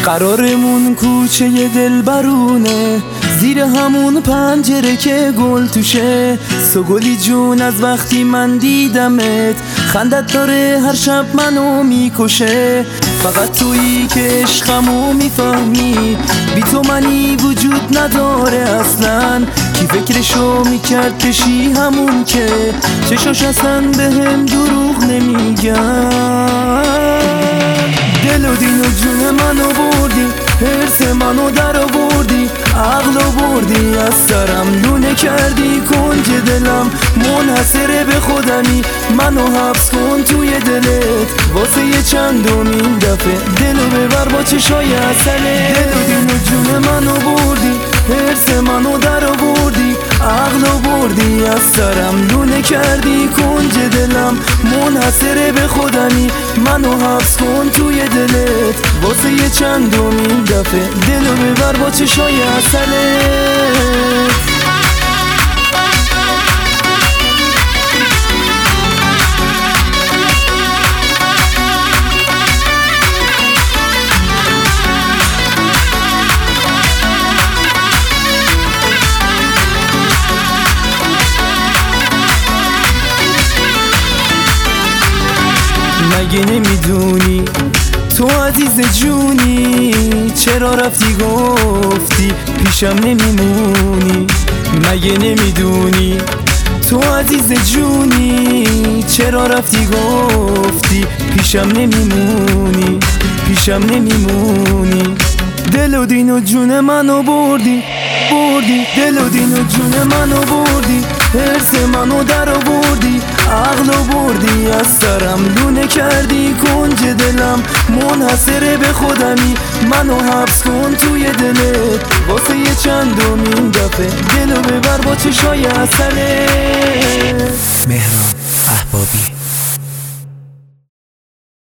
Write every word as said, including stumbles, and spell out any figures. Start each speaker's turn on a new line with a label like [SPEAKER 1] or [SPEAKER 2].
[SPEAKER 1] قرارمون کوچه دل برونه، زیر همون پنجره که گل توشه. سوگلی جون از وقتی من دیدمت، خندت داره هر شب منو میکشه. فقط تویی که عشقمو میفهمی، بی تو منی وجود نداره اصلا. کی فکرشو میکرد بشی همون که چشاش اصلا به هم دروغ نمیگن. دل و دین و جون منو بردی، حرس منو در آوردی، عقلو بردی از سرم، لونه کردی کنج دلم. منحصره به خودمی، منو حبس کن توی دلت واسه یه چندمین دفعه. دلو ببر با چشای عسله. دل و دین و جون منو بردی، حرس منو در آوردی، عقلو بردی از سرم، لونه کردی کنج دلم. منحصره به خودمی، منو حبس کن توی دلت واسه یه چندمین دفعه. دلو ببر با چشای عسلت. مگه نمیدونی تو عزیز جونی؟ چرا رفتی گفتی پیشم نمیمونی؟ مگه نمیدونی تو عزیز جونی؟ چرا رفتی گفتی پیشم نمیمونی؟ پیشم نمیمونی. دل و دین و جون منو بردی، بردی. دل و دین و جون منو بردی، حرس منو در آوردی، عقلو بردی از سرم، لونه کردی کنج دلم. منحصره به خودمی، منو حبس کن توی دلت واسه یه چندمین دفعه. دلو ببر با چشای عسله.
[SPEAKER 2] مهران احبابی.